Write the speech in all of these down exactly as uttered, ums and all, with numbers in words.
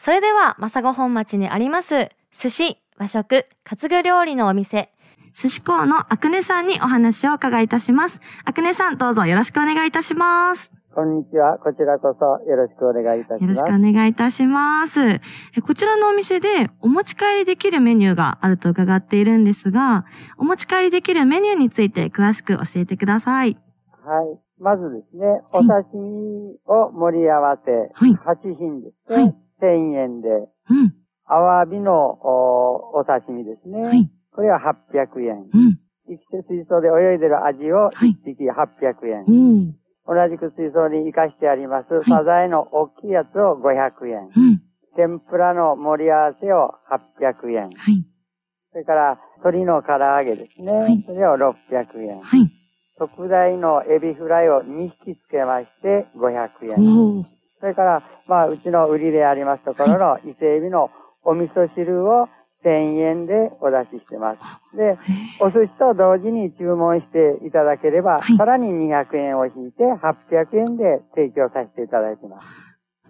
それでは、マサゴ本町にあります、寿司、和食、活魚料理のお店、寿司港のアクネさんにお話を伺いいたします。アクネさん、どうぞよろしくお願いいたします。 こんにちは。こちらこそよろしくお願いいたします。 よろしくお願いいたします。えこちらのお店でお持ち帰りできるメニューがあると伺っているんですが、お持ち帰りできるメニューについて詳しく教えてください。 はい。まずですね、お刺身を盛り合わせ、はい、はち品ですね、はい、せんえんで、うん、アワビの お, お刺身ですね、はい、これははっぴゃくえん。うん、生きて水槽で泳いでるアジをいっぴきはっぴゃくえん。はい、うん同じく水槽に生かしてあります、はい、サザエの大きいやつをごひゃくえん。うん、天ぷらの盛り合わせをはっぴゃくえん。はい、それから鶏の唐揚げですね。はい、それをろっぴゃくえん。はい、特大のエビフライをにひきつけましてごひゃくえん。それから、まあ、うちの売りでありますところの伊勢エビのお味噌汁をせんえんでお出ししてます。で、お寿司と同時に注文していただければ、はい、さらににひゃくえんを引いてはっぴゃくえんで提供させていただいてます。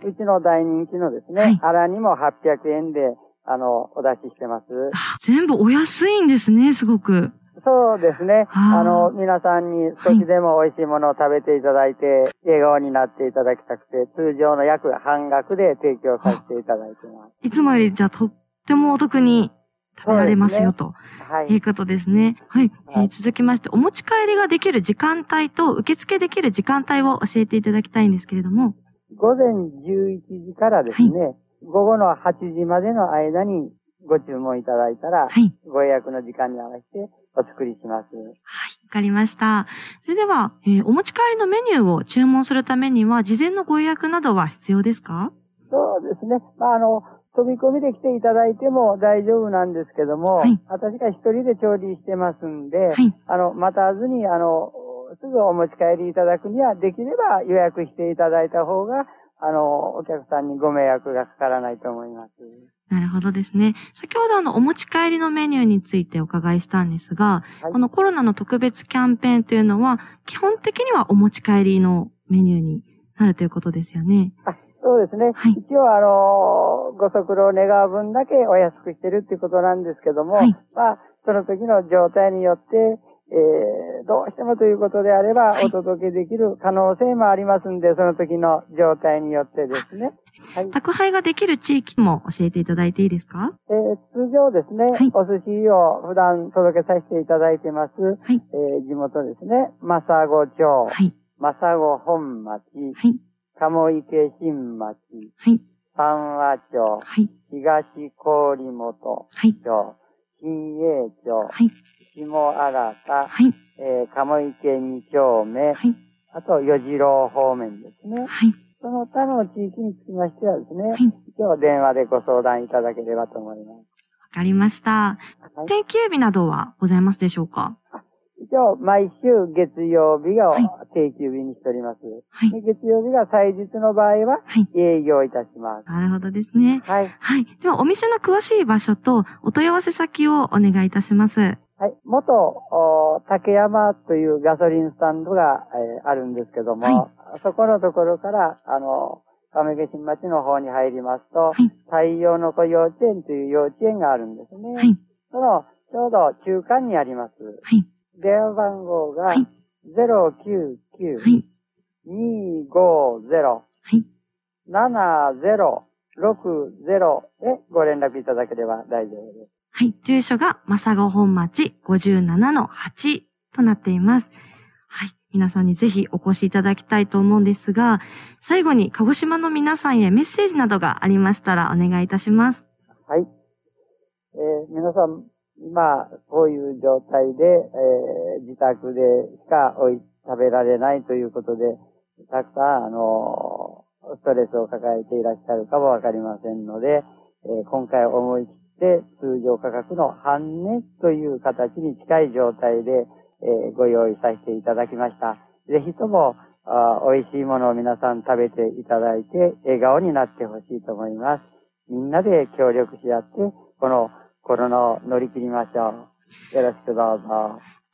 うちの大人気のですね、はい、アラにもはっぴゃくえんで、あの、お出ししてます。 全部お安いんですね、すごく。 そうですね。あの、皆さんに少しでも美味しいものを食べていただいて、はい、笑顔になっていただきたくて、通常の約半額で提供させていただいてます。 いつもよりじゃあととてもお得に食べられますよ、ということですね。はい。はい、えー、続きまして、お持ち帰りができる時間帯と受付できる時間帯を教えていただきたいんですけれども。 午前じゅういちじからですね、はい、午後のはちじまでの間にご注文いただいたら、はい、ご予約の時間に合わせてお作りします。はい、わかりました。それでは、えー、お持ち帰りのメニューを注文するためには、事前のご予約などは必要ですか？ そうですね。まあ、あの、飛び込みで来ていただいても大丈夫なんですけども、はい、私が一人で調理してますんで、はい、あの、待たずに、あの、すぐお持ち帰りいただくには、できれば予約していただいた方が、あの、お客さんにご迷惑がかからないと思います。 なるほどですね。先ほどあの、お持ち帰りのメニューについてお伺いしたんですが、はい、このコロナの特別キャンペーンというのは、基本的にはお持ち帰りのメニューになるということですよね。 そうですね。はい、一応あの、ご足労願う分だけお安くしてるっていうことなんですけども、はい、まあ、その時の状態によって、えー、どうしてもということであれば、お届けできる可能性もありますんで、その時の状態によってですね。 はい、宅配ができる地域も教えていただいていいですか？ えー、通常ですね、はい、お寿司を普段届けさせていただいてます、はい、えー、地元ですね、マサゴ町、はい、マサゴ本町、はい、鴨池新町、はい、三和町、はい、東郡本町、はい、新栄町、はい、下新田、はい、えー、鴨池二丁目、はい、あと与次郎方面ですね。はい、その他の地域につきましてはですね、はい、今日電話でご相談いただければと思います。わかりました。はい、定休日などはございますでしょうか？ 一応、毎週月曜日が定休日にしております。はい、で月曜日が祭日の場合は、営業いたします。 はい、なるほどですね。はい。はい。では、お店の詳しい場所とお問い合わせ先をお願いいたします。はい。 元、竹山というガソリンスタンドが、えー、あるんですけども、はい、そこのところから、あの、亀毛新町の方に入りますと、はい、太陽の子幼稚園という幼稚園があるんですね。はい。その、ちょうど中間にあります。はい。電話番号が ゼロきゅうきゅう にーごーゼロ ななゼロろくゼロ でご連絡いただければ大丈夫です。 はい。住所がマサゴ本町 ごじゅうななのはち となっています。はい。皆さんにぜひお越しいただきたいと思うんですが、最後に鹿児島の皆さんへメッセージなどがありましたらお願いいたします。 はい。えー、皆さん、今、こういう状態で、えー、自宅でしかおい食べられないということで、たくさん、あの、ストレスを抱えていらっしゃるかもわかりませんので、えー、今回思い切って通常価格の半値という形に近い状態で、えー、ご用意させていただきました。ぜひとも、あ美味しいものを皆さん食べていただいて、笑顔になってほしいと思います。みんなで協力し合って、このコロナを乗り切りましょう。よろしくどうぞ。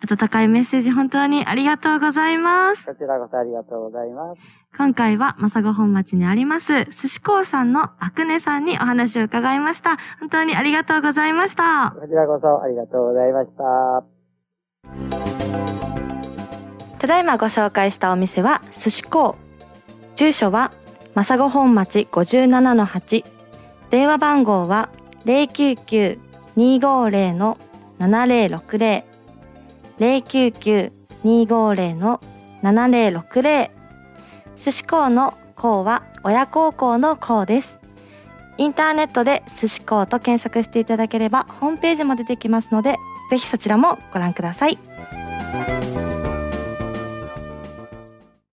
温かいメッセージ本当にありがとうございます。 こちらこそありがとうございます。 今回は、正子本町にあります、寿司港さんのあくねさんにお話を伺いました。本当にありがとうございました。 こちらこそありがとうございました。 ただいまご紹介したお店は、寿司港。住所は、正子本町 ごじゅうななのはち。電話番号は、ゼロきゅうきゅう にーごーゼロ のななゼロろくゼロ。ゼロきゅうきゅう にーごーゼロ のななゼロろくゼロ。寿司港の港は親孝行の港です。インターネットで寿司港と検索していただければホームページも出てきますので、ぜひそちらもご覧ください。